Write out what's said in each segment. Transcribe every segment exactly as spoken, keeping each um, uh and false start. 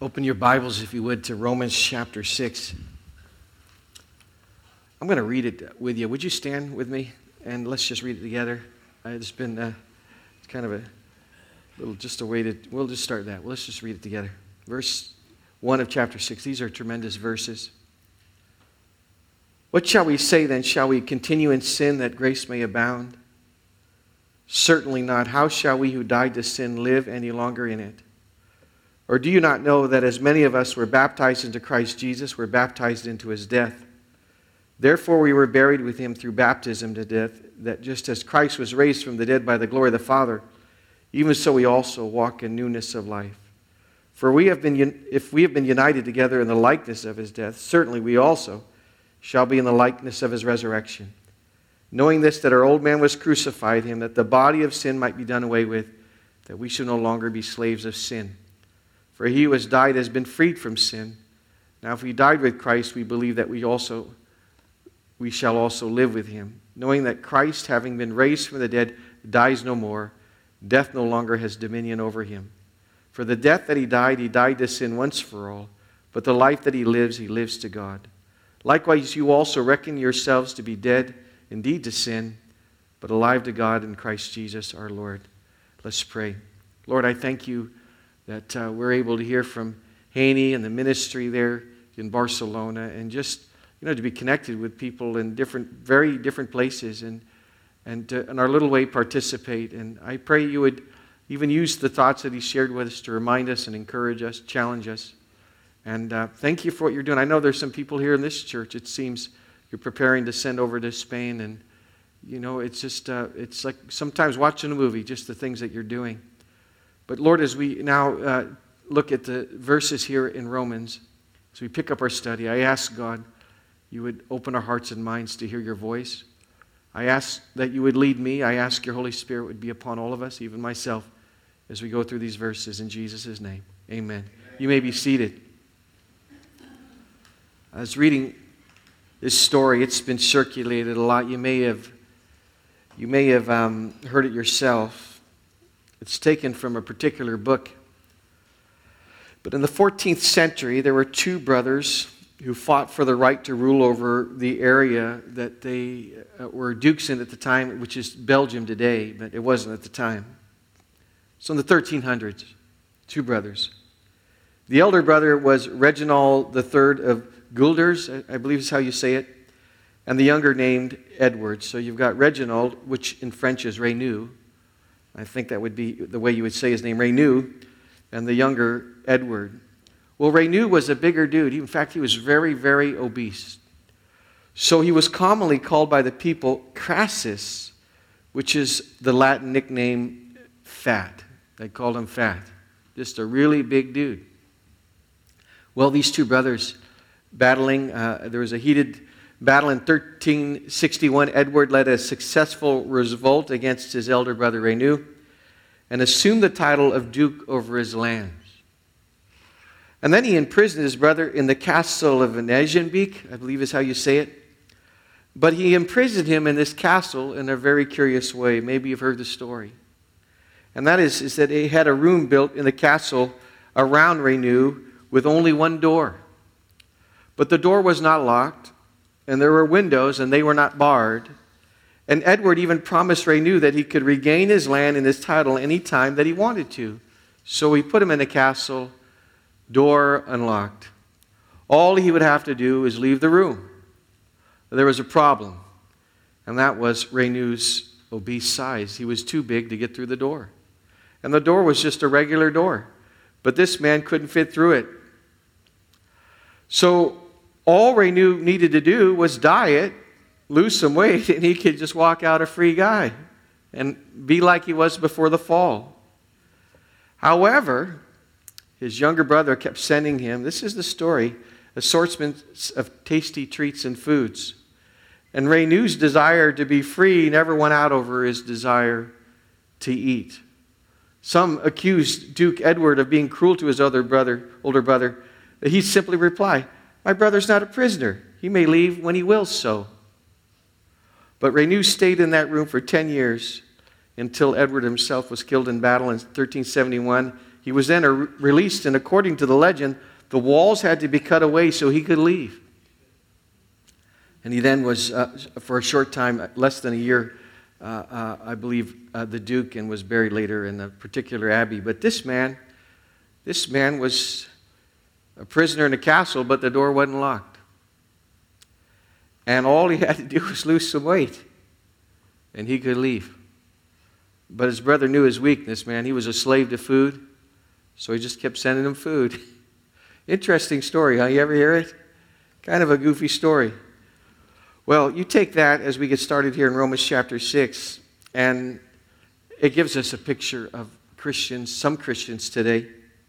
Open your Bibles, if you would, to Romans chapter six. I'm going to read it with you. Would you stand with me? And let's just read it together. Uh, it's been uh, it's kind of a little, just a way to, we'll just start that. Well, let's just read it together. Verse one of chapter six. These are tremendous verses. What shall we say then? Shall we continue in sin that grace may abound? Certainly not. How shall we who died to sin live any longer in it? Or do you not know that as many of us were baptized into Christ Jesus, were baptized into his death? Therefore we were buried with him through baptism to death, that just as Christ was raised from the dead by the glory of the Father, even so we also walk in newness of life. For we have been, if we have been united together in the likeness of his death, certainly we also shall be in the likeness of his resurrection. Knowing this, that our old man was crucified him, that the body of sin might be done away with, that we should no longer be slaves of sin. For he who has died has been freed from sin. Now if we died with Christ, we believe that we also we shall also live with him. Knowing that Christ, having been raised from the dead, dies no more, death no longer has dominion over him. For the death that he died, he died to sin once for all, but the life that he lives, he lives to God. Likewise, you also reckon yourselves to be dead indeed to sin, but alive to God in Christ Jesus our Lord. Let's pray. Lord, I thank you that uh, we're able to hear from Haney and the ministry there in Barcelona, and just, you know, to be connected with people in different, very different places, and and to, in our little way participate. And I pray you would even use the thoughts that he shared with us to remind us and encourage us, challenge us. And uh, thank you for what you're doing. I know there's some people here in this church, it seems you're preparing to send over to Spain, and you know, it's just, uh, it's like sometimes watching a movie, just the things that you're doing. But Lord, as we now uh, look at the verses here in Romans, as we pick up our study, I ask God, you would open our hearts and minds to hear your voice. I ask that you would lead me. I ask your Holy Spirit would be upon all of us, even myself, as we go through these verses in Jesus' name. Amen. Amen. You may be seated. I was reading this story. It's been circulated a lot. You may have, you may have um, heard it yourself. It's taken from a particular book. But in the fourteenth century, there were two brothers who fought for the right to rule over the area that they uh, were dukes in at the time, which is Belgium today, but it wasn't at the time. So in the thirteen hundreds, two brothers. The elder brother was Reginald the Third of Guelders, I believe is how you say it, and the younger named Edward. So you've got Reginald, which in French is Renew. I think that would be the way you would say his name, Renew, and the younger Edward. Well, Renew was a bigger dude. In fact, he was very, very obese. So he was commonly called by the people Crassus, which is the Latin nickname fat. They called him fat. Just a really big dude. Well, these two brothers battling, uh, there was a heated battle in thirteen sixty-one. Edward led a successful revolt against his elder brother Renew and assumed the title of Duke over his lands. And then he imprisoned his brother in the castle of Negenbeek, I believe is how you say it. But he imprisoned him in this castle in a very curious way. Maybe you've heard the story. And that is, is that he had a room built in the castle around Renew with only one door. But the door was not locked, and there were windows, and they were not barred. And Edward even promised Renew that he could regain his land and his title any time that he wanted to. So he put him in a castle, door unlocked. All he would have to do is leave the room. There was a problem, and that was Renew's obese size. He was too big to get through the door. And the door was just a regular door, but this man couldn't fit through it. So all Renew needed to do was diet, lose some weight, and he could just walk out a free guy and be like he was before the fall. However, his younger brother kept sending him, this is the story, assortments of tasty treats and foods. And Renew's desire to be free never went out over his desire to eat. Some accused Duke Edward of being cruel to his other brother, older brother. He simply replied, "My brother's not a prisoner. He may leave when he wills so." But Renew stayed in that room for ten years until Edward himself was killed in battle in thirteen seventy-one. He He was then re- released, and according to the legend, the walls had to be cut away so he could leave. And he then was, uh, for a short time, less than a year, uh, uh, I believe, uh, the Duke, and was buried later in a particular abbey. But this man, this man was a prisoner in a castle, but the door wasn't locked. And all he had to do was lose some weight, and he could leave. But his brother knew his weakness, man. He was a slave to food, so he just kept sending him food. Interesting story, huh? You ever hear it? Kind of a goofy story. Well, you take that as we get started here in Romans chapter six, and it gives us a picture of Christians, some Christians today.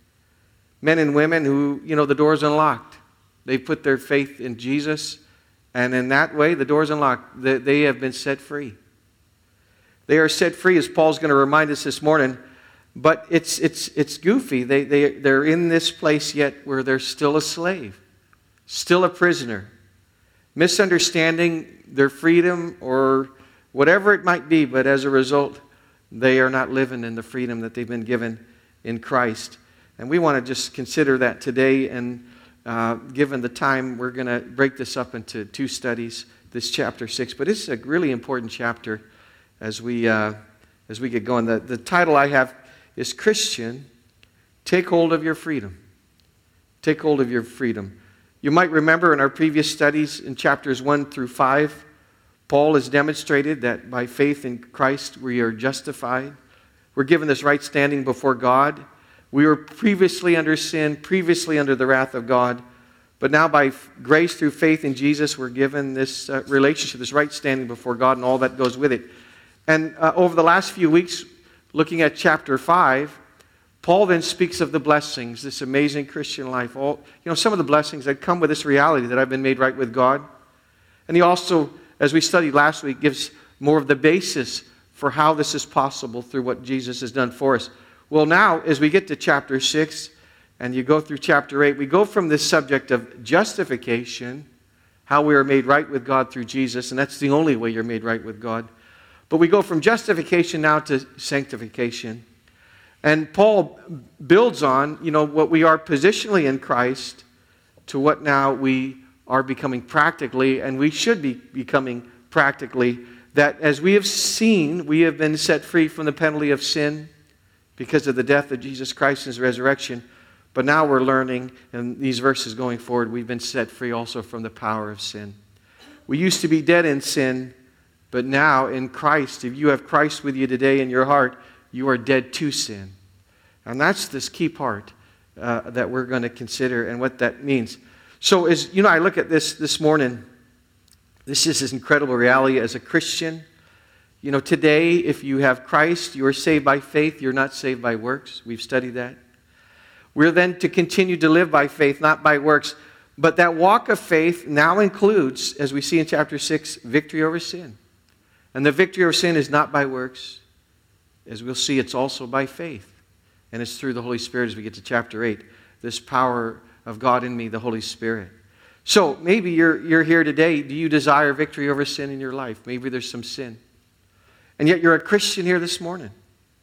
Men and women who, you know, the door's unlocked. They put their faith in Jesus, and in that way, the door's unlocked. They, they have been set free. They are set free, as Paul's going to remind us this morning, but it's it's it's goofy. They, they, they're in this place yet where they're still a slave, still a prisoner, misunderstanding their freedom or whatever it might be, but as a result, they are not living in the freedom that they've been given in Christ. And we want to just consider that today, and uh, given the time, we're going to break this up into two studies, this chapter six, but it's a really important chapter as we uh, as we get going. The, the title I have is Christian, Take Hold of Your Freedom. Take hold of your freedom. You might remember in our previous studies in chapters one through five, Paul has demonstrated that by faith in Christ we are justified. We're given this right standing before God. We were previously under sin, previously under the wrath of God, but now by grace through faith in Jesus, we're given this uh, relationship, this right standing before God, and all that goes with it. And uh, over the last few weeks, looking at chapter five, Paul then speaks of the blessings, this amazing Christian life. All, you know, some of the blessings that come with this reality that I've been made right with God. And he also, as we studied last week, gives more of the basis for how this is possible through what Jesus has done for us. Well, now, as we get to chapter six, and you go through chapter eight, we go from this subject of justification, how we are made right with God through Jesus, and that's the only way you're made right with God. But we go from justification now to sanctification. And Paul builds on, you know, what we are positionally in Christ to what now we are becoming practically, and we should be becoming practically, that as we have seen, we have been set free from the penalty of sin because of the death of Jesus Christ and His resurrection. But now we're learning, in these verses going forward, we've been set free also from the power of sin. We used to be dead in sin, but now in Christ, if you have Christ with you today in your heart, you are dead to sin. And that's this key part uh, that we're going to consider and what that means. So as you know, I look at this this morning, this is this incredible reality as a Christian. You know, today, if you have Christ, you are saved by faith. You're not saved by works. We've studied that. We're then to continue to live by faith, not by works. But that walk of faith now includes, as we see in chapter six, victory over sin. And the victory over sin is not by works. As we'll see, it's also by faith. And it's through the Holy Spirit as we get to chapter eight. This power of God in me, the Holy Spirit. So maybe you're, you're here today. Do you desire victory over sin in your life? Maybe there's some sin. And yet you're a Christian here this morning.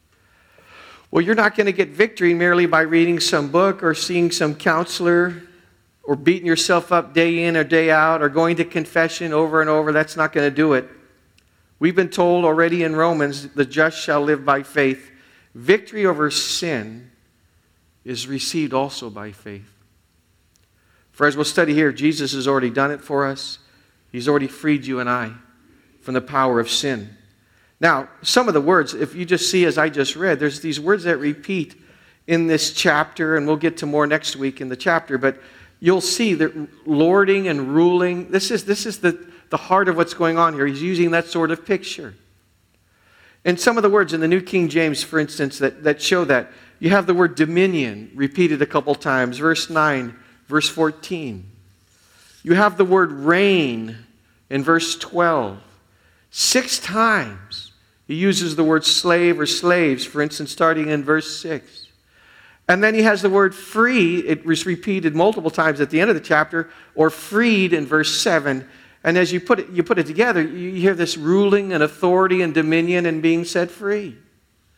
Well, you're not going to get victory merely by reading some book or seeing some counselor or beating yourself up day in or day out or going to confession over and over. That's not going to do it. We've been told already in Romans, the just shall live by faith. Victory over sin is received also by faith. For as we'll study here, Jesus has already done it for us. He's already freed you and I from the power of sin. Now, some of the words, if you just see as I just read, there's these words that repeat in this chapter, and we'll get to more next week in the chapter, but you'll see that lording and ruling, this is, this is the, the heart of what's going on here. He's using that sort of picture. And some of the words in the New King James, for instance, that, that show that, you have the word dominion repeated a couple times, verse nine, verse fourteen. You have the word reign in verse twelve. Six times he uses the word slave or slaves, for instance, starting in verse six. And then he has the word free. It was repeated multiple times at the end of the chapter, or freed in verse seven. And as you put it, you put it together, you hear this ruling and authority and dominion and being set free.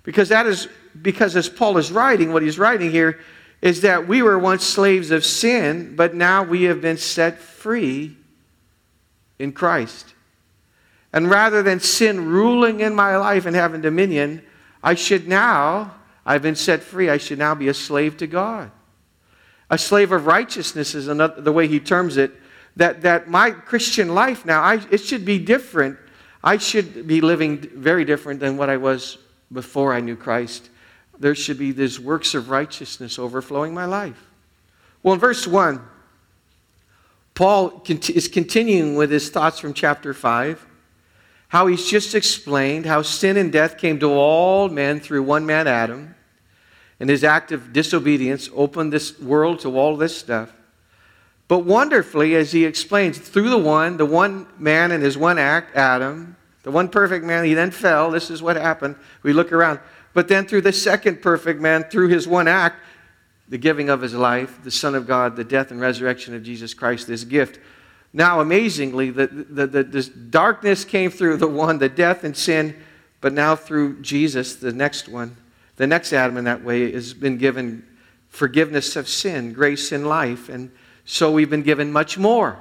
Because that is, because as Paul is writing, what he's writing here is that we were once slaves of sin, but now we have been set free in Christ. And rather than sin ruling in my life and having dominion, I should now, I've been set free, I should now be a slave to God. A slave of righteousness is another, the way he terms it, that, that my Christian life now, I, it should be different. I should be living very different than what I was before I knew Christ. There should be these works of righteousness overflowing my life. Well, in verse one, Paul is continuing with his thoughts from chapter five, how he's just explained how sin and death came to all men through one man, Adam, and his act of disobedience opened this world to all this stuff. But wonderfully, as he explains, through the one, the one man and his one act, Adam, the one perfect man, he then fell. This is what happened. We look around. But then through the second perfect man, through his one act, the giving of his life, the Son of God, the death and resurrection of Jesus Christ, this gift. Now, amazingly, the, the, the, this darkness came through the one, the death and sin, but now through Jesus, the next one, the next Adam in that way, has been given forgiveness of sin, grace in life, and so we've been given much more.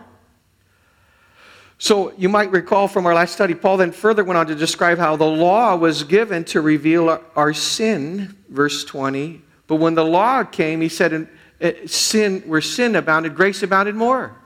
So you might recall from our last study, Paul then further went on to describe how the law was given to reveal our sin, verse twenty. But when the law came, he said, sin, where sin abounded, grace abounded more.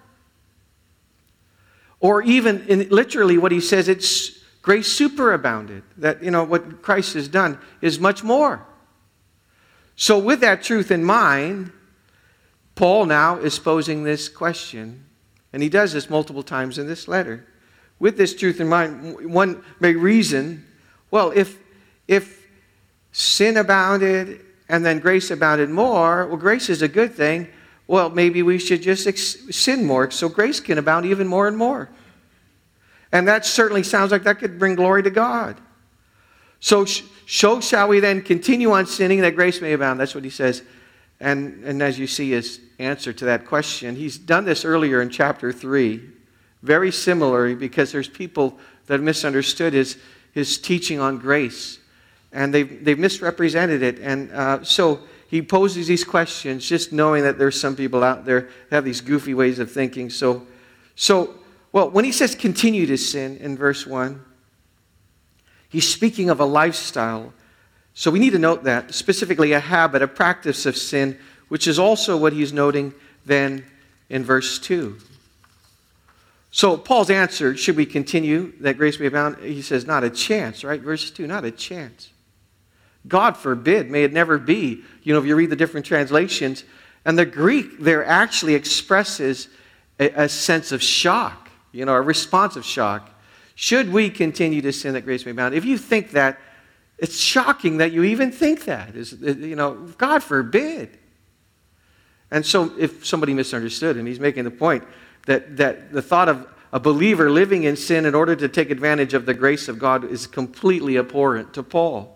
Or even in literally what he says, it's grace superabounded. That, you know, what Christ has done is much more. So with that truth in mind, Paul now is posing this question, and he does this multiple times in this letter. With this truth in mind, one may reason, well, if, if sin abounded and then grace abounded more, well, grace is a good thing. Well, maybe we should just ex- sin more so grace can abound even more and more. And that certainly sounds like that could bring glory to God. So, sh- so shall we then continue on sinning that grace may abound? That's what he says. And, and as you see his answer to that question, he's done this earlier in chapter three, very similarly, because there's people that have misunderstood his, his teaching on grace. And they've, they've misrepresented it. And uh, so he poses these questions, just knowing that there's some people out there that have these goofy ways of thinking. So, so well, when he says continue to sin in verse one, he's speaking of a lifestyle. So we need to note that, specifically a habit, a practice of sin, which is also what he's noting then in verse two. So Paul's answer, should we continue that grace may abound? He says, not a chance, right? Verse two, not a chance. God forbid, may it never be. You know, if you read the different translations, and the Greek there actually expresses a, a sense of shock, you know, a response of shock. Should we continue to sin that grace may abound? If you think that, it's shocking that you even think that. Is, you know, God forbid. And so if somebody misunderstood him, he's making the point that, that the thought of a believer living in sin in order to take advantage of the grace of God is completely abhorrent to Paul.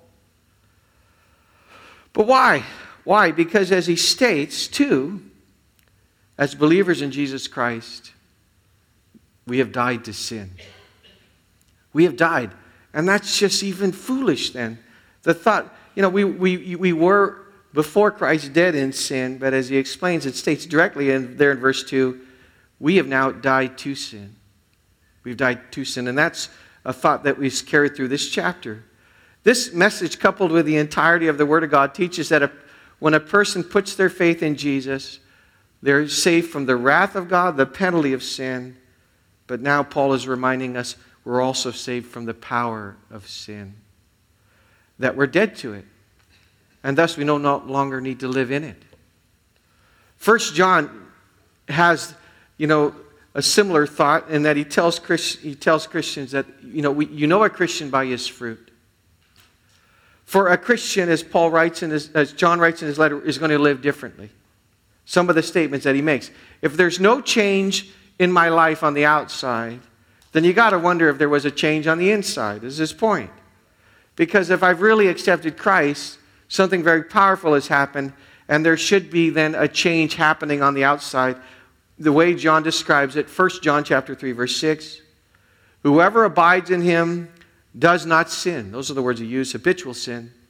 But why? Why? Because as he states, too, as believers in Jesus Christ, we have died to sin. We have died. And that's just even foolish then. The thought, you know, we, we, we were before Christ dead in sin, but as he explains, it states directly in there in verse two, we have now died to sin. We've died to sin. And that's a thought that we've carried through this chapter. This message, coupled with the entirety of the Word of God, teaches that a, when a person puts their faith in Jesus, they're saved from the wrath of God, the penalty of sin. But now Paul is reminding us we're also saved from the power of sin, that we're dead to it, and thus we no longer need to live in it. First John has, you know, a similar thought in that he tells Christ, he tells Christians that, you know, we, you know a Christian by his fruit. For a Christian, as Paul writes in his, as John writes in his letter, is going to live differently. Some of the statements that he makes. If there's no change in my life on the outside, then you got to wonder if there was a change on the inside, is his point. Because if I've really accepted Christ, something very powerful has happened, and there should be then a change happening on the outside. The way John describes it, First John chapter three, verse six, whoever abides in him does not sin. Those are the words he used, habitual sin.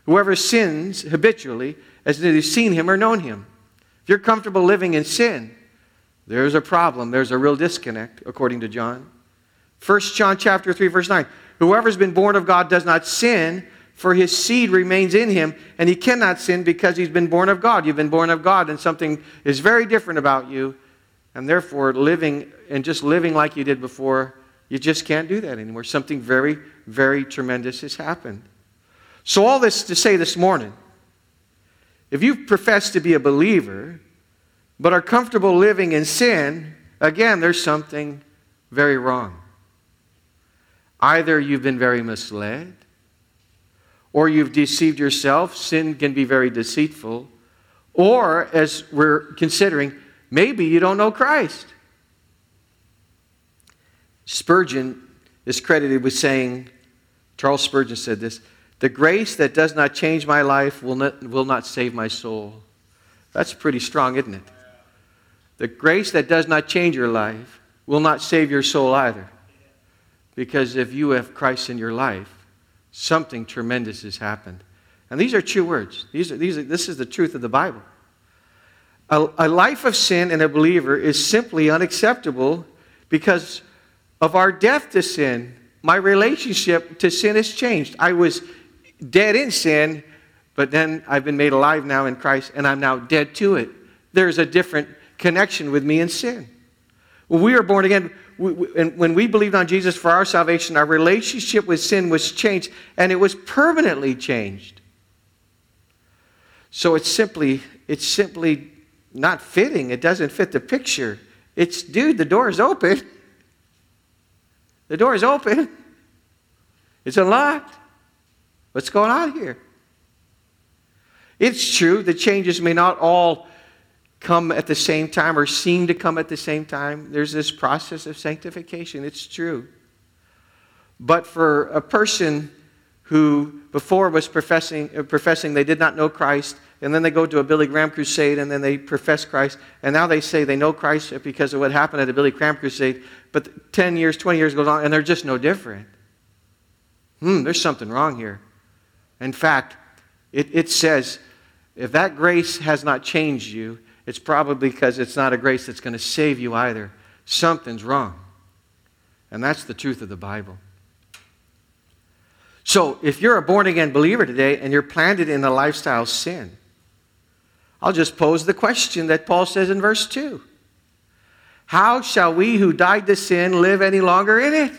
Whoever sins habitually has neither seen him or known him. If you're comfortable living in sin, there's a problem. There's a real disconnect, according to John. First John chapter three, verse nine. Whoever's been born of God does not sin, for his seed remains in him, and he cannot sin because he's been born of God. You've been born of God, and something is very different about you, and therefore living and just living like you did before, you just can't do that anymore. Something very, very tremendous has happened. So all this to say this morning, if you profess to be a believer, but are comfortable living in sin, again, there's something very wrong. Either you've been very misled, or you've deceived yourself. Sin can be very deceitful. Or, as we're considering, maybe you don't know Christ. Spurgeon is credited with saying, Charles Spurgeon said this, "The grace that does not change my life will not, will not save my soul." That's pretty strong, isn't it? The grace that does not change your life will not save your soul either. Because if you have Christ in your life, something tremendous has happened. And these are true words. These are, these are, this is the truth of the Bible. A, a life of sin in a believer is simply unacceptable because of our death to sin. My relationship to sin has changed. I was dead in sin, but then I've been made alive now in Christ, and I'm now dead to it. There's a different connection with me in sin. When we were born again, we, we, and when we believed on Jesus for our salvation, our relationship with sin was changed, and it was permanently changed. So it's simply, it's simply not fitting. It doesn't fit the picture. It's, dude, the door is open. The door is open. It's unlocked. What's going on here? It's true, the changes may not all come at the same time or seem to come at the same time. There's this process of sanctification. It's true. But for a person who before was professing, uh, professing they did not know Christ, and then they go to a Billy Graham crusade, and then they profess Christ, and now they say they know Christ because of what happened at a Billy Graham crusade, but ten years, twenty years goes on, and they're just no different. Hmm, there's something wrong here. In fact, it, it says, if that grace has not changed you, it's probably because it's not a grace that's going to save you either. Something's wrong. And that's the truth of the Bible. So, if you're a born-again believer today and you're planted in a lifestyle of sin, I'll just pose the question that Paul says in verse two. How shall we who died to sin live any longer in it?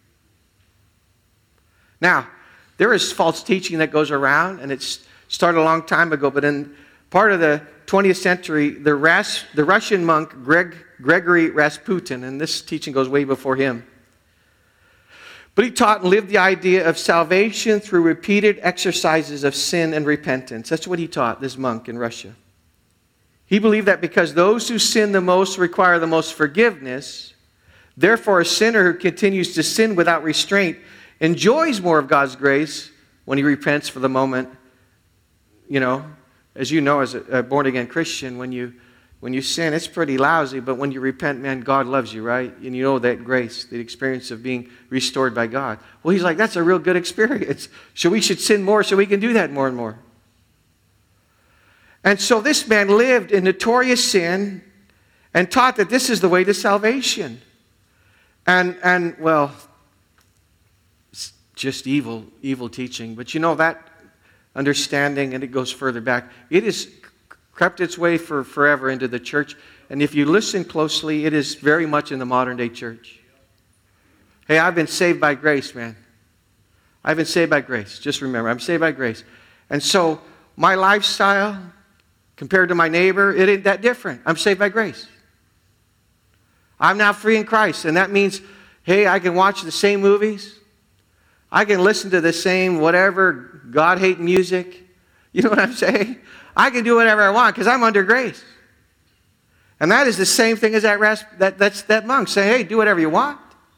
Now, there is false teaching that goes around, and it's started a long time ago, but in part of the twentieth century, the, Ras, the Russian monk Greg, Gregory Rasputin, and this teaching goes way before him, but he taught and lived the idea of salvation through repeated exercises of sin and repentance. That's what he taught, this monk in Russia. He believed that because those who sin the most require the most forgiveness, therefore a sinner who continues to sin without restraint enjoys more of God's grace when he repents for the moment. You know, as you know, as a born-again Christian, when you when you sin, it's pretty lousy, but when you repent, man, God loves you, right? And you know that grace, the experience of being restored by God. Well, he's like, that's a real good experience. So we should sin more so we can do that more and more. And so this man lived in notorious sin and taught that this is the way to salvation. And, and well, it's just evil, evil teaching. But you know that understanding, and it goes further back, it has crept its way for forever into the church. And if you listen closely, it is very much in the modern day church. Hey, I've been saved by grace, man. I've been saved by grace. Just remember, I'm saved by grace. And so my lifestyle compared to my neighbor, it ain't that different. I'm saved by grace. I'm now free in Christ. And that means, hey, I can watch the same movies. I can listen to the same whatever God-hating music. You know what I'm saying? I can do whatever I want because I'm under grace. And that is the same thing as that, ras- that, that's, that monk saying, hey, do whatever you want.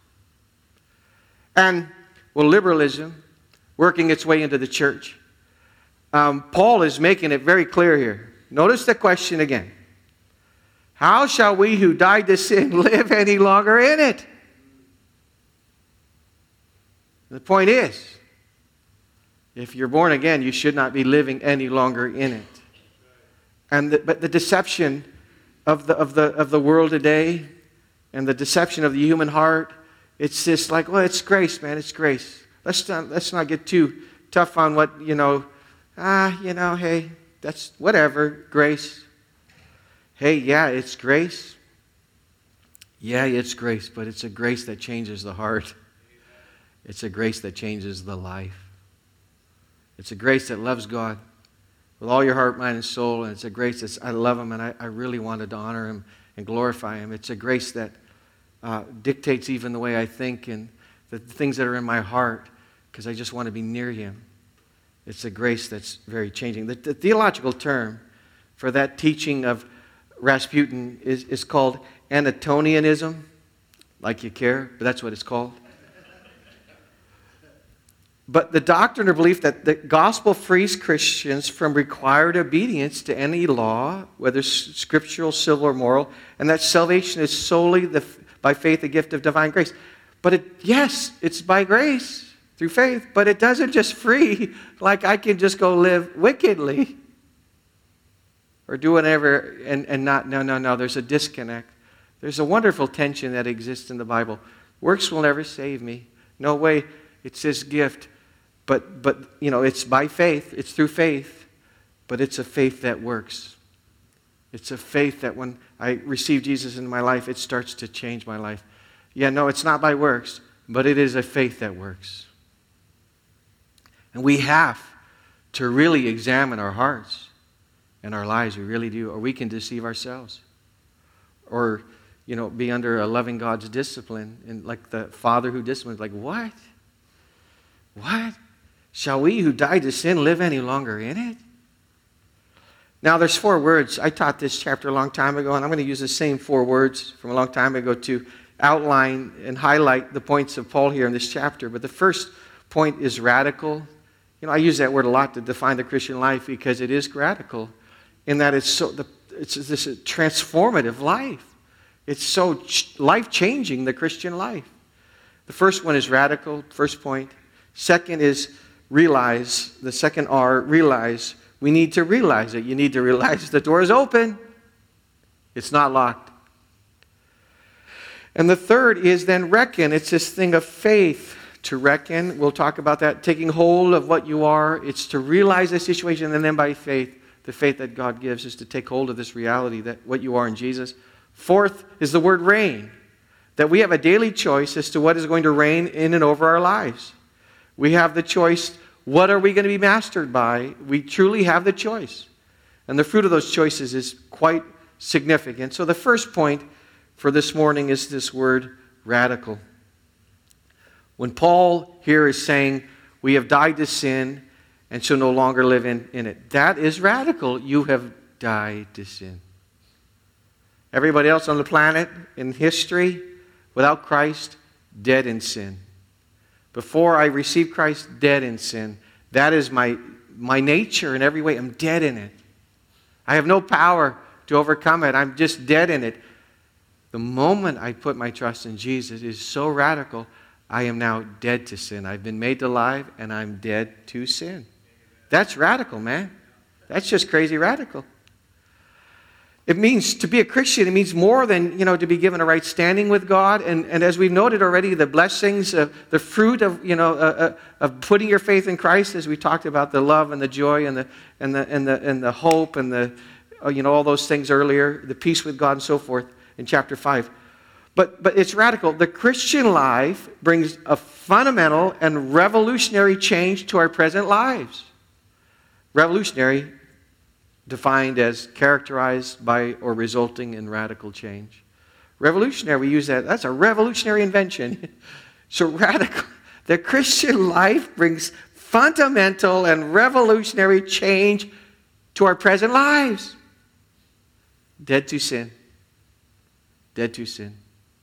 And, well, liberalism working its way into the church. Um, Paul is making it very clear here. Notice the question again. How shall we who died to sin live any longer in it? The point is, If you're born again, you should not be living any longer in it. And the, but the deception of the, of, the, of the world today and the deception of the human heart, it's just like, well, it's grace, man, it's grace. Let's not, let's not get too tough on what, you know, ah, you know, hey, that's whatever, grace. Hey, yeah, it's grace. Yeah, it's grace, but it's a grace that changes the heart. It's a grace that changes the life. It's a grace that loves God with all your heart, mind, and soul. And it's a grace that I love Him and I, I really wanted to honor Him and glorify Him. It's a grace that uh, dictates even the way I think and the things that are in my heart because I just want to be near Him. It's a grace that's very changing. The, the theological term for that teaching of Rasputin is, is called Anatonianism. Like you care, but that's what it's called. But the doctrine or belief that the gospel frees Christians from required obedience to any law, whether scriptural, civil, or moral, and that salvation is solely the, by faith the gift of divine grace. But it, yes, it's by grace through faith, but it doesn't just free like I can just go live wickedly or do whatever and, and not, no, no, no, there's a disconnect. There's a wonderful tension that exists in the Bible. Works will never save me. No way, it's His gift. But, but you know, it's by faith, it's through faith, but it's a faith that works. It's a faith that when I receive Jesus in my life, it starts to change my life. Yeah, no, it's not by works, but it is a faith that works. And we have to really examine our hearts and our lives, we really do, or we can deceive ourselves. Or, you know, be under a loving God's discipline, and like the Father who disciplines, like, what? What? Shall we who died to sin live any longer in it? Now there's four words. I taught this chapter a long time ago, and I'm going to use the same four words from a long time ago to outline and highlight the points of Paul here in this chapter. But the first point is radical. You know, I use that word a lot to define the Christian life because it is radical in that it's so the, it's this transformative life. It's so ch- life-changing, the Christian life. The first one is radical, first point. Second is realize, the second R, realize. We need to realize it. You need to realize the door is open. It's not locked. And the third is then reckon. It's this thing of faith to reckon. We'll talk about that. Taking hold of what you are. It's to realize the situation, and then by faith, the faith that God gives is to take hold of this reality that what you are in Jesus. Fourth is the word reign. That we have a daily choice as to what is going to reign in and over our lives. We have the choice, what are we going to be mastered by? We truly have the choice. And the fruit of those choices is quite significant. So the first point for this morning is this word radical. When Paul here is saying, we have died to sin and shall no longer live in, in it. That is radical. You have died to sin. Everybody else on the planet in history, without Christ, dead in sin. Before I received Christ, dead in sin. That is my, my nature in every way. I'm dead in it. I have no power to overcome it. I'm just dead in it. The moment I put my trust in Jesus is so radical, I am now dead to sin. I've been made alive and I'm dead to sin. That's radical, man. That's just crazy radical. It means to be a Christian, it means more than, you know, to be given a right standing with God. And, and as we've noted already, the blessings, of, the fruit of, you know, uh, uh, of putting your faith in Christ, as we talked about the love and the joy and the and the and the and the hope and the, uh, you know, all those things earlier, the peace with God and so forth in chapter five. But but it's radical. The Christian life brings a fundamental and revolutionary change to our present lives. Revolutionary, defined as characterized by or resulting in radical change. Revolutionary, we use that. That's a revolutionary invention. So radical. The Christian life brings fundamental and revolutionary change to our present lives. Dead to sin. Dead to sin.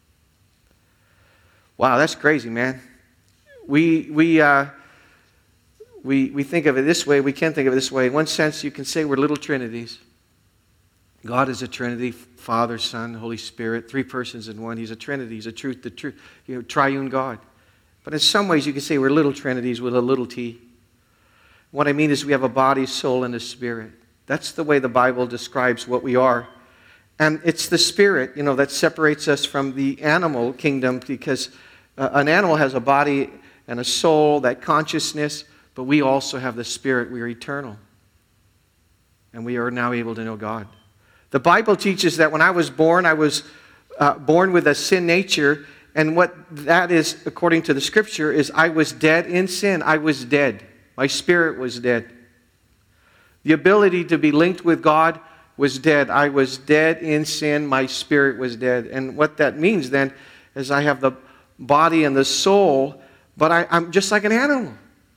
Wow, that's crazy, man. We we uh, we we think of it this way. We can think of it this way. In one sense, you can say we're little trinities. God is a Trinity: Father, Son, Holy Spirit, three persons in one. He's a Trinity. He's a truth, the truth, you know, triune God. But in some ways, you can say we're little trinities with a little t. What I mean is we have a body, soul, and a spirit. That's the way the Bible describes what we are. And it's the spirit, you know, that separates us from the animal kingdom, because uh, an animal has a body and a soul, that consciousness, but we also have the spirit. We are eternal. And we are now able to know God. The Bible teaches that when I was born, I was uh, born with a sin nature. And what that is, according to the Scripture, is I was dead in sin. I was dead. My spirit was dead. The ability to be linked with God was dead. I was dead in sin. My spirit was dead. And what that means then is I have the body and the soul, but I, I'm just like an animal.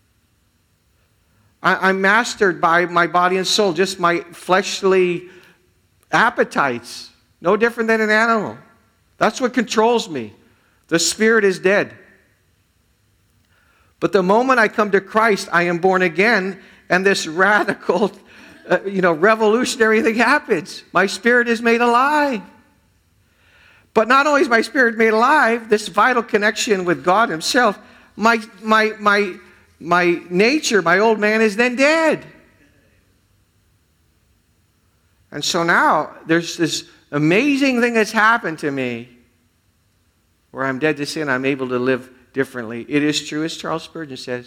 I, I'm mastered by my body and soul, just my fleshly appetites. No different than an animal. That's what controls me. The spirit is dead. But the moment I come to Christ, I am born again, and this radical, uh, you know, revolutionary thing happens. My spirit is made alive. But not only is my spirit made alive, this vital connection with God Himself, my, my, my, my nature, my old man, is then dead. And so now there's this amazing thing that's happened to me where I'm dead to sin, I'm able to live differently. It is true, as Charles Spurgeon says,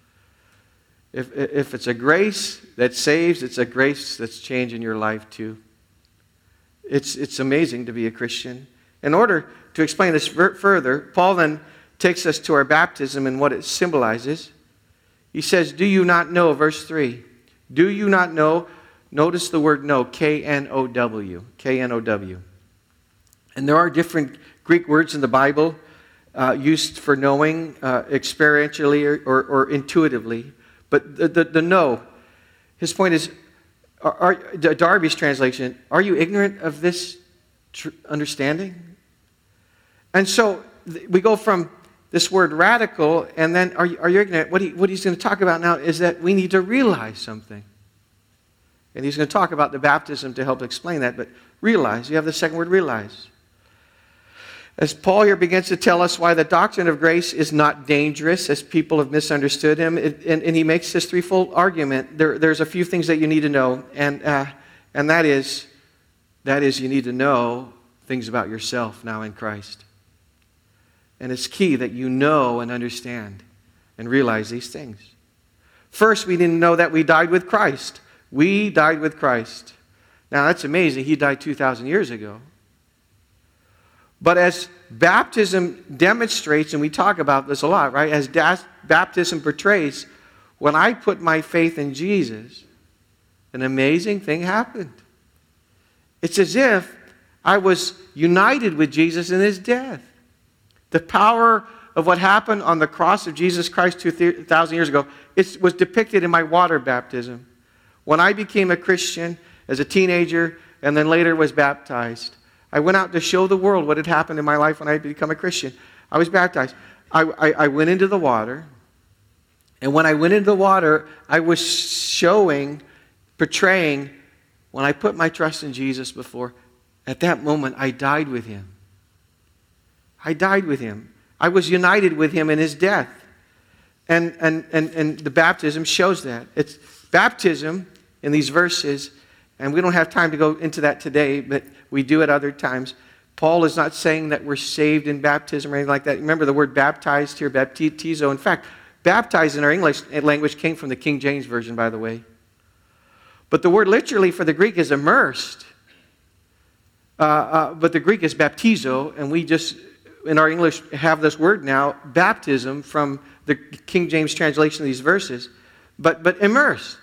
if, if it's a grace that saves, it's a grace that's changing your life too. It's, it's amazing to be a Christian. In order to explain this further, Paul then takes us to our baptism and what it symbolizes. He says, do you not know, verse three, do you not know, notice the word know, K N O W, K N O W. And there are different Greek words in the Bible uh, used for knowing uh, experientially or, or, or intuitively. But the, the, the know, his point is, are, are, Darby's translation, are you ignorant of this tr- understanding? And so th- we go from this word radical, and then are you, are you ignorant? What, he, what he's going to talk about now is that we need to realize something. And he's going to talk about the baptism to help explain that, but realize, you have the second word, realize. As Paul here begins to tell us why the doctrine of grace is not dangerous, as people have misunderstood him, it, and, and he makes this threefold argument. There, there's a few things that you need to know, and uh, and that is, that is, you need to know things about yourself now in Christ. And it's key that you know and understand and realize these things. First, we need to know that we died with Christ. We died with Christ. Now, that's amazing. He died two thousand years ago. But as baptism demonstrates, and we talk about this a lot, right? As da- baptism portrays, when I put my faith in Jesus, an amazing thing happened. It's as if I was united with Jesus in His death. The power of what happened on the cross of Jesus Christ two thousand years ago, it was depicted in my water baptism. When I became a Christian as a teenager and then later was baptized, I went out to show the world what had happened in my life when I had become a Christian. I was baptized. I, I, I went into the water, and when I went into the water, I was showing, portraying, when I put my trust in Jesus before, at that moment I died with Him. I died with Him. I was united with Him in His death. And, and, and, and the baptism shows that. It's baptism in these verses, and we don't have time to go into that today, but we do at other times. Paul is not saying that we're saved in baptism or anything like that. Remember the word baptized here, baptizo. In fact, baptized in our English language came from the King James Version, by the way. But the word literally for the Greek is immersed. Uh, uh, but the Greek is baptizo, and we just, in our English, have this word now, baptism, from the King James translation of these verses. But, but immersed.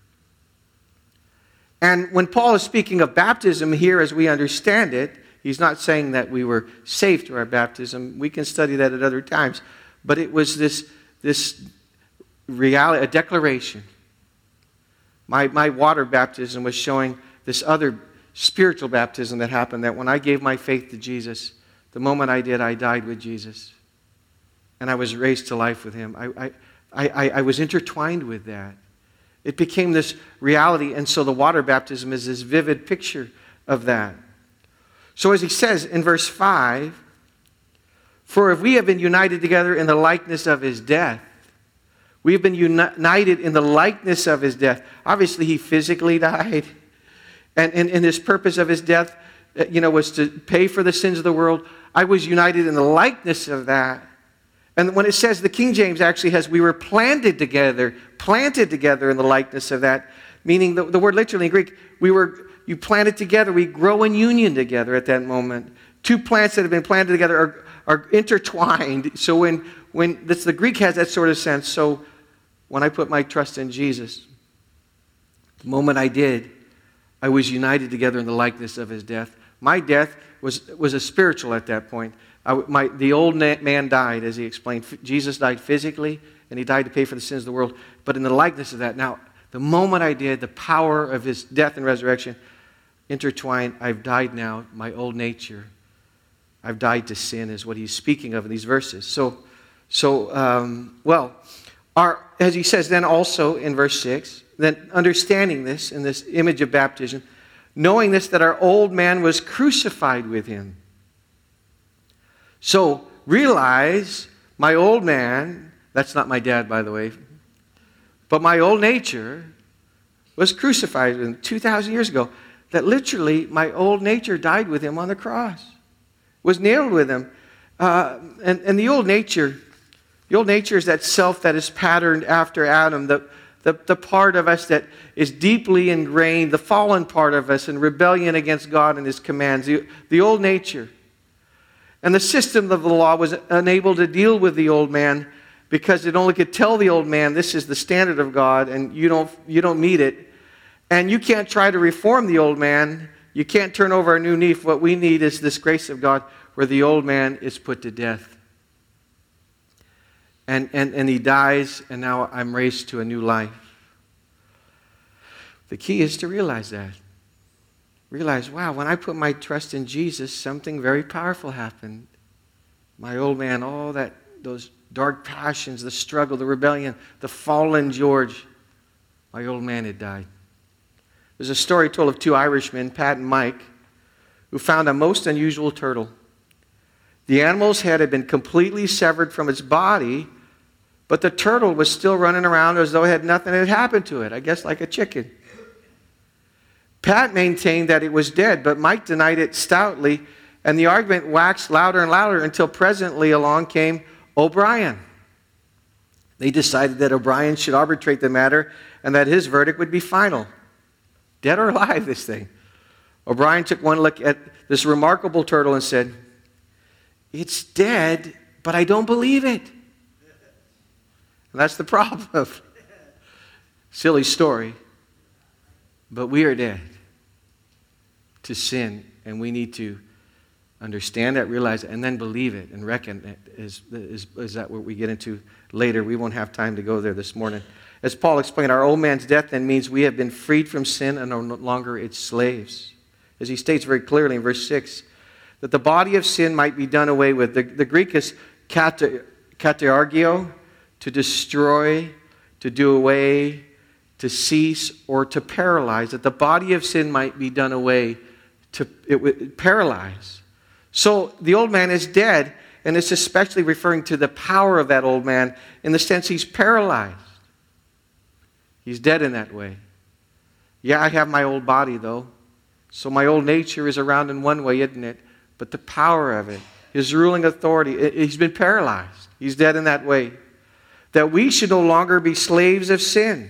And when Paul is speaking of baptism here as we understand it, he's not saying that we were saved through our baptism. We can study that at other times. But it was this, this reality, a declaration. My, my water baptism was showing this other spiritual baptism that happened, that when I gave my faith to Jesus, the moment I did, I died with Jesus. And I was raised to life with Him. I, I, I, I was intertwined with that. It became this reality, and so the water baptism is this vivid picture of that. So as he says in verse five, for if we have been united together in the likeness of His death, We have been united in the likeness of his death. Obviously, he physically died. And, and, and his purpose of his death, you know, was to pay for the sins of the world. I was united in the likeness of that. And when it says, the King James actually has, we were planted together, planted together in the likeness of that, meaning the, the word literally in Greek, we were, you planted together, we grow in union together at that moment. Two plants that have been planted together are, are intertwined. So when, when this, the Greek has that sort of sense. So when I put my trust in Jesus, the moment I did, I was united together in the likeness of his death. My death was, was a spiritual at that point. I, my, the old man died, as he explained. Jesus died physically, and he died to pay for the sins of the world. But in the likeness of that, now, the moment I did, the power of his death and resurrection intertwined. I've died now, my old nature. I've died to sin, is what he's speaking of in these verses. So, so um, well, our, as he says then also in verse six, then understanding this in this image of baptism, knowing this, that our old man was crucified with him. So realize my old man, that's not my dad, by the way, but my old nature was crucified with him two thousand years ago. That literally my old nature died with him on the cross, was nailed with him. Uh, and, and the old nature, the old nature is that self that is patterned after Adam, the The, the part of us that is deeply ingrained, the fallen part of us in rebellion against God and his commands, the, the old nature. And the system of the law was unable to deal with the old man because it only could tell the old man, this is the standard of God and you don't, you don't meet it. And you can't try to reform the old man. You can't turn over a new leaf. What we need is this grace of God where the old man is put to death. And, and, and he dies, and now I'm raised to a new life. The key is to realize that. Realize, wow, when I put my trust in Jesus, something very powerful happened. My old man, all that, those dark passions, the struggle, the rebellion, the fallen George, my old man had died. There's a story told of two Irishmen, Pat and Mike, who found a most unusual turtle. The animal's head had been completely severed from its body, but the turtle was still running around as though it had nothing had happened to it, I guess like a chicken. Pat maintained that it was dead, but Mike denied it stoutly, and the argument waxed louder and louder until presently along came O'Brien. They decided that O'Brien should arbitrate the matter and that his verdict would be final. Dead or alive, this thing. O'Brien took one look at this remarkable turtle and said, "It's dead, but I don't believe it." And that's the problem. Silly story. But we are dead to sin, and we need to understand that, realize it, and then believe it and reckon it. Is, is, is that what we get into later? We won't have time to go there this morning. As Paul explained, our old man's death then means we have been freed from sin and are no longer its slaves. As he states very clearly in verse six, that the body of sin might be done away with. The, the Greek is kata, katargio, to destroy, to do away, to cease, or to paralyze. That the body of sin might be done away, to it would paralyze. So the old man is dead, and it's especially referring to the power of that old man in the sense he's paralyzed. He's dead in that way. Yeah, I have my old body though. So my old nature is around in one way, isn't it? But the power of it, his ruling authority, he's been paralyzed. He's dead in that way. That we should no longer be slaves of sin.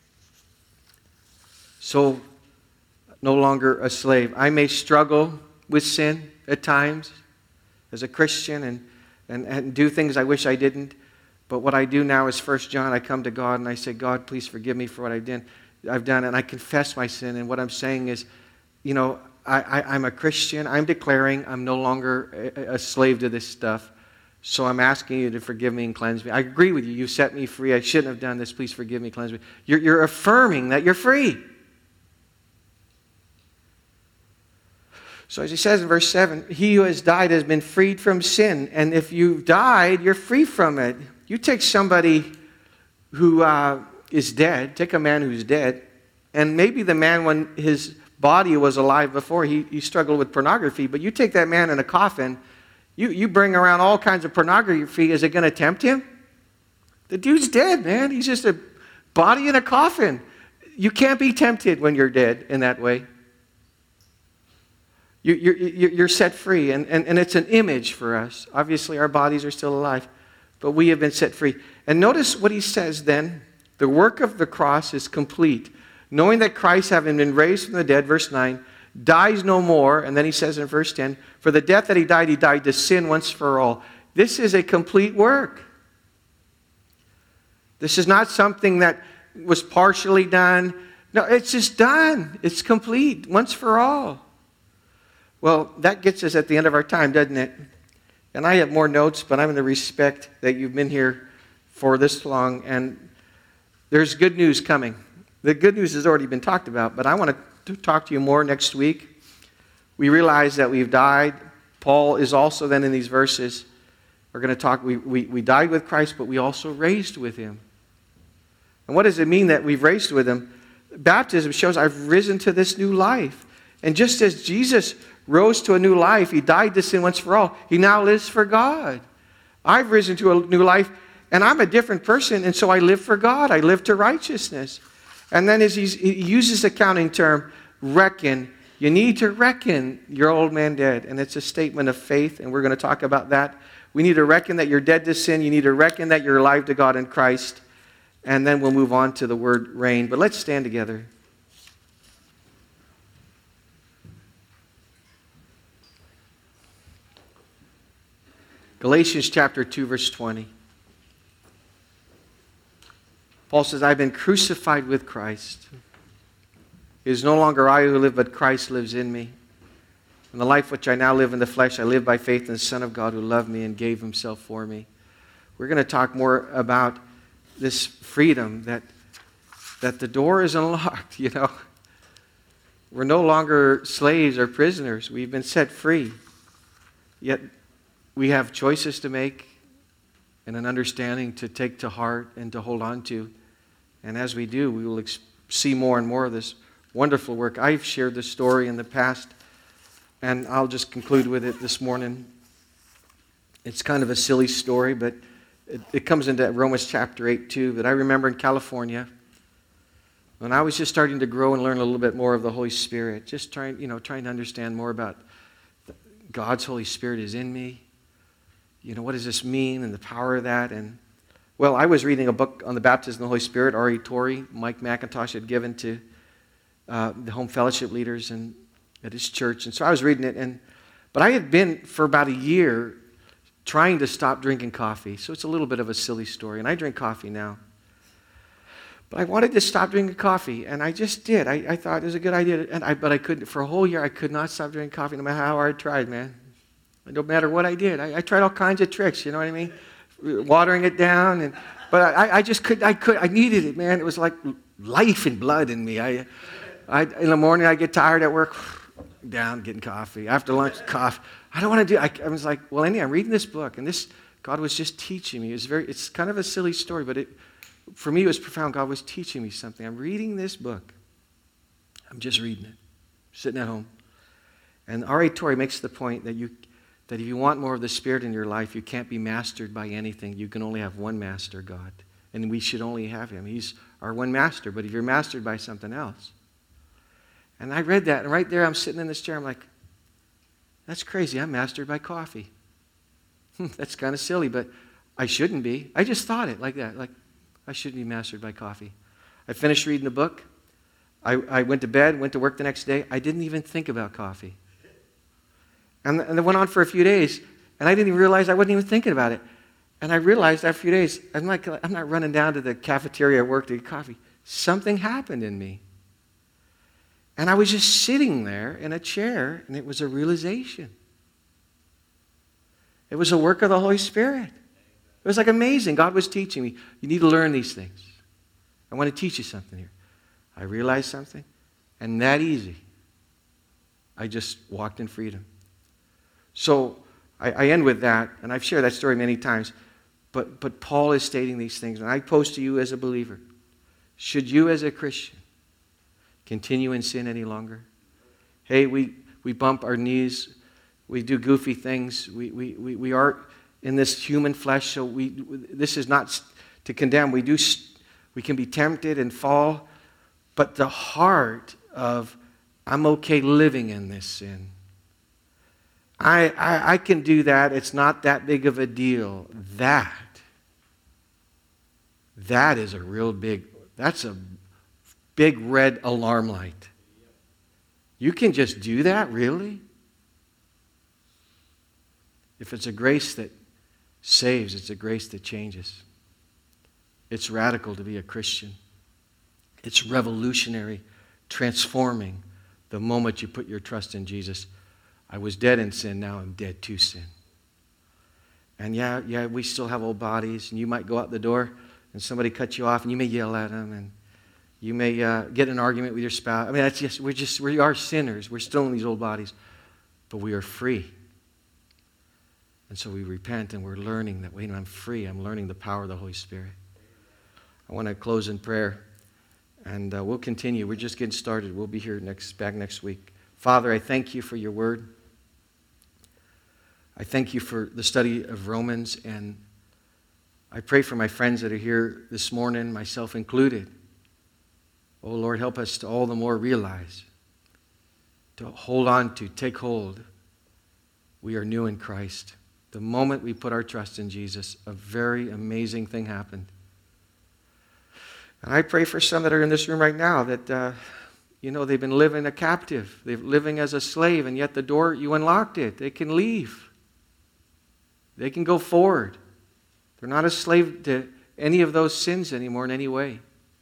So, no longer a slave. I may struggle with sin at times as a Christian and, and, and do things I wish I didn't. But what I do now is First John, I come to God and I say, God, please forgive me for what I did, I've done. And I confess my sin. And what I'm saying is, you know, I, I, I'm a Christian. I'm declaring I'm no longer a, a slave to this stuff. So I'm asking you to forgive me and cleanse me. I agree with you. You set me free. I shouldn't have done this. Please forgive me, cleanse me. You're, you're affirming that you're free. So as he says in verse seven, he who has died has been freed from sin. And if you've died, you're free from it. You take somebody who uh, is dead, take a man who's dead, and maybe the man, when his body was alive before, he, he struggled with pornography, but you take that man in a coffin, you, you bring around all kinds of pornography, is it going to tempt him? The dude's dead, man. He's just a body in a coffin. You can't be tempted when you're dead in that way. You, you're, you're set free, and, and, and it's an image for us. Obviously, our bodies are still alive, but we have been set free. And notice what he says then. The work of the cross is complete. Knowing that Christ, having been raised from the dead, verse nine, dies no more. And then he says in verse ten, for the death that he died, he died to sin once for all. This is a complete work. This is not something that was partially done. No, it's just done. It's complete, once for all. Well, that gets us at the end of our time, doesn't it? And I have more notes, but I'm going to respect that you've been here for this long. And there's good news coming. The good news has already been talked about, but I want to talk to you more next week. We realize that we've died. Paul is also then in these verses. We're going to talk, we, we, we died with Christ, but we also raised with him. And what does it mean that we've raised with him? Baptism shows I've risen to this new life. And just as Jesus rose to a new life, he died to sin once for all, he now lives for God. I've risen to a new life, and I'm a different person, and so I live for God. I live to righteousness. And then as he uses the accounting term, reckon, you need to reckon your old man dead. And it's a statement of faith, and we're going to talk about that. We need to reckon that you're dead to sin. You need to reckon that you're alive to God in Christ. And then we'll move on to the word reign. But let's stand together. Galatians chapter two, verse twenty. Paul says, I've been crucified with Christ. It is no longer I who live, but Christ lives in me. And the life which I now live in the flesh, I live by faith in the Son of God who loved me and gave himself for me. We're going to talk more about this freedom, that, that the door is unlocked, you know. We're no longer slaves or prisoners. We've been set free. Yet we have choices to make and an understanding to take to heart and to hold on to. And as we do, we will ex- see more and more of this wonderful work. I've shared this story in the past, and I'll just conclude with it this morning. It's kind of a silly story, but it, it comes into Romans chapter eight too. But I remember in California, when I was just starting to grow and learn a little bit more of the Holy Spirit, just trying, you know, trying to understand more about God's Holy Spirit is in me. You know, what does this mean and the power of that? And, well, I was reading a book on the baptism of the Holy Spirit, R E Torrey, Mike McIntosh had given to uh, the home fellowship leaders and at his church. And so I was reading it. and But I had been for about a year trying to stop drinking coffee. So it's a little bit of a silly story. And I drink coffee now. But I wanted to stop drinking coffee, and I just did. I, I thought it was a good idea. And I, but I couldn't. For a whole year, I could not stop drinking coffee no matter how hard I tried, man. No matter what I did. I, I tried all kinds of tricks, you know what I mean? Watering it down. and But I, I just could, I could, I needed it, man. It was like life and blood in me. I, I, in the morning, I get tired at work, down, getting coffee. After lunch, coffee. I don't want to do, I, I was like, well, anyway, I'm reading this book, and this, God was just teaching me. It was very, it's kind of a silly story, but it, for me, it was profound. God was teaching me something. I'm reading this book. I'm just reading it, sitting at home. And R A Torrey makes the point that you, that if you want more of the Spirit in your life, you can't be mastered by anything. You can only have one master, God. And we should only have him. He's our one master. But if you're mastered by something else. And I read that, and right there I'm sitting in this chair. I'm like, that's crazy. I'm mastered by coffee. That's kind of silly, but I shouldn't be. I just thought it like that. Like, I shouldn't be mastered by coffee. I finished reading the book. I, I went to bed, went to work the next day. I didn't even think about coffee. And, and it went on for a few days, and I didn't even realize I wasn't even thinking about it. And I realized after a few days, I'm not, I'm not running down to the cafeteria at work to get coffee. Something happened in me. And I was just sitting there in a chair, and it was a realization. It was a work of the Holy Spirit. It was like amazing. God was teaching me. You need to learn these things. I want to teach you something here. I realized something, and that easy, I just walked in freedom. So I, I end with that, and I've shared that story many times, but, but Paul is stating these things, and I pose to you as a believer, should you as a Christian continue in sin any longer? Hey, we, we bump our knees, we do goofy things, we, we, we, we are in this human flesh, so we this is not to condemn. We do. We can be tempted and fall, but the heart of, I'm okay living in this sin. I, I, I can do that. It's not that big of a deal. That, that is a real big, that's a big red alarm light. You can just do that, really? If it's a grace that saves, it's a grace that changes. It's radical to be a Christian. It's revolutionary, transforming the moment you put your trust in Jesus. I was dead in sin, now I'm dead to sin. And yeah, yeah, we still have old bodies, and you might go out the door and somebody cut you off, and you may yell at them, and you may uh, get in an argument with your spouse. I mean, that's just we're just we are sinners. We're still in these old bodies, but we are free. And so we repent, and we're learning that, wait, I'm free. I'm learning the power of the Holy Spirit. I want to close in prayer, and uh, we'll continue. We're just getting started. We'll be here next back next week. Father, I thank you for your word. I thank you for the study of Romans, and I pray for my friends that are here this morning, myself included. Oh, Lord, help us to all the more realize, to hold on to, take hold. We are new in Christ. The moment we put our trust in Jesus, a very amazing thing happened. And I pray for some that are in this room right now that, uh, you know, they've been living a captive. They're living as a slave, and yet the door, you unlocked it. They can leave. They can go forward. They're not a slave to any of those sins anymore in any way.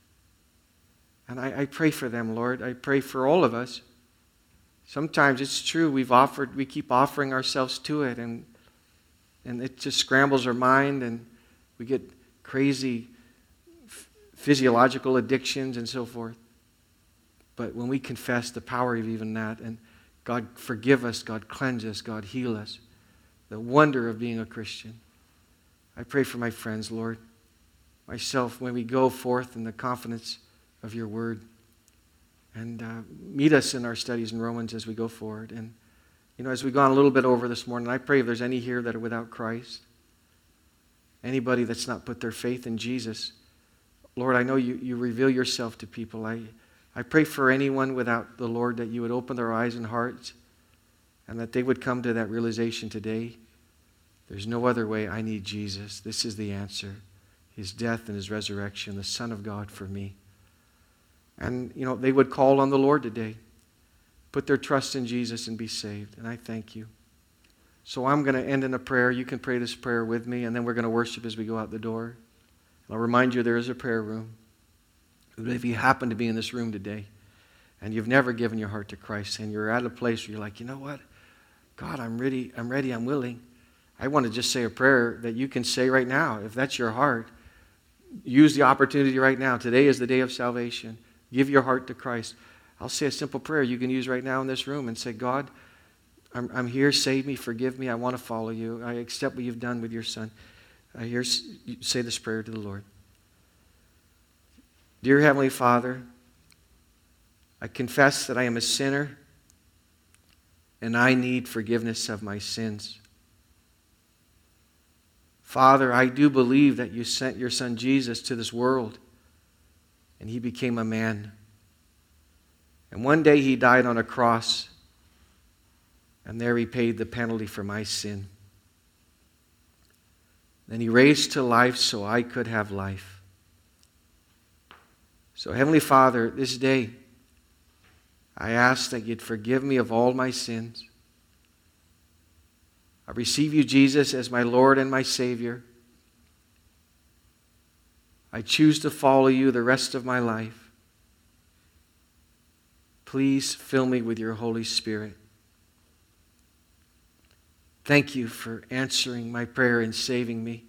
And I, I pray for them, Lord. I pray for all of us. Sometimes it's true, we've offered, we keep offering ourselves to it, and and it just scrambles our mind, and we get crazy f- physiological addictions and so forth. But when we confess the power of even that, and God forgive us, God cleanse us, God heal us, the wonder of being a Christian. I pray for my friends, Lord, myself, when we go forth in the confidence of your word. And uh, meet us in our studies in Romans as we go forward. And, you know, as we've gone a little bit over this morning, I pray if there's any here that are without Christ, anybody that's not put their faith in Jesus, Lord, I know you, you reveal yourself to people. I, I pray for anyone without the Lord that you would open their eyes and hearts and that they would come to that realization today. There's no other way. I need Jesus. This is the answer. His death and his resurrection, the Son of God for me. And, you know, they would call on the Lord today. Put their trust in Jesus and be saved. And I thank you. So I'm going to end in a prayer. You can pray this prayer with me, and then we're going to worship as we go out the door. And I'll remind you there is a prayer room. But if you happen to be in this room today and you've never given your heart to Christ and you're at a place where you're like, you know what? God, I'm ready, I'm ready, I'm willing. I want to just say a prayer that you can say right now. If that's your heart, use the opportunity right now. Today is the day of salvation. Give your heart to Christ. I'll say a simple prayer you can use right now in this room and say, God, I'm, I'm here. Save me. Forgive me. I want to follow you. I accept what you've done with your Son. I hear, say this prayer to the Lord. Dear Heavenly Father, I confess that I am a sinner and I need forgiveness of my sins. Father, I do believe that you sent your Son Jesus to this world and he became a man. And one day he died on a cross, and there he paid the penalty for my sin. Then he raised to life so I could have life. So Heavenly Father, this day, I ask that you'd forgive me of all my sins. I receive you, Jesus, as my Lord and my Savior. I choose to follow you the rest of my life. Please fill me with your Holy Spirit. Thank you for answering my prayer and saving me.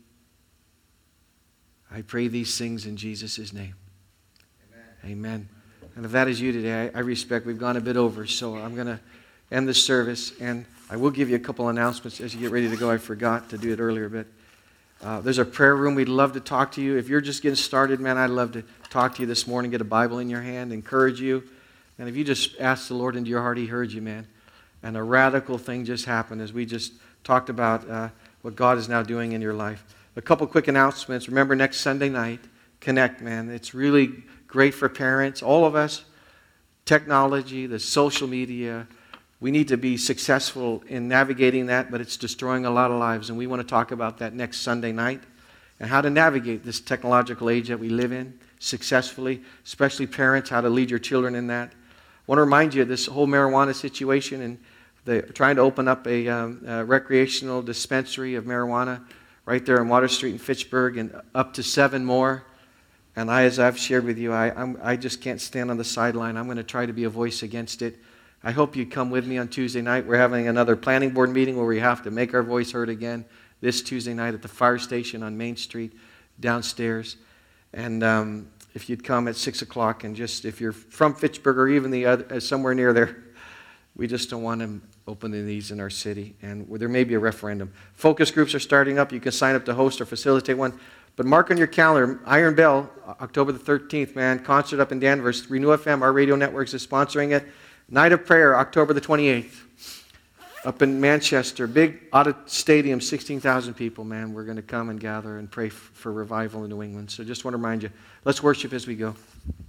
I pray these things in Jesus' name. Amen. Amen. And if that is you today, I, I respect we've gone a bit over, so I'm going to end this service, and I will give you a couple announcements as you get ready to go. I forgot to do it earlier, but uh, there's a prayer room. We'd love to talk to you. If you're just getting started, man, I'd love to talk to you this morning, get a Bible in your hand, encourage you. And if you just asked the Lord into your heart, he heard you, man. And a radical thing just happened as we just talked about uh, what God is now doing in your life. A couple quick announcements. Remember, next Sunday night, Connect, man. It's really great for parents, all of us. Technology, the social media. We need to be successful in navigating that, but it's destroying a lot of lives. And we want to talk about that next Sunday night and how to navigate this technological age that we live in successfully, especially parents, how to lead your children in that. I want to remind you of this whole marijuana situation, and they're trying to open up a, um, a recreational dispensary of marijuana right there on Water Street in Fitchburg, and up to seven more. And I, as I've shared with you, I, I'm, I just can't stand on the sideline. I'm going to try to be a voice against it. I hope you come with me on Tuesday night. We're having another planning board meeting where we have to make our voice heard again this Tuesday night at the fire station on Main Street downstairs. And um, if you'd come at six o'clock, and just, if you're from Fitchburg or even the other, uh, somewhere near there, we just don't want them opening these in our city. And there may be a referendum. Focus groups are starting up. You can sign up to host or facilitate one. But mark on your calendar, Iron Bell, October the thirteenth, man, concert up in Danvers. Renew F M, our radio networks, is sponsoring it. Night of Prayer, October the twenty-eighth, up in Manchester. Big audit stadium, sixteen thousand people, man. We're going to come and gather and pray f- for revival in New England. So just want to remind you, let's worship as we go.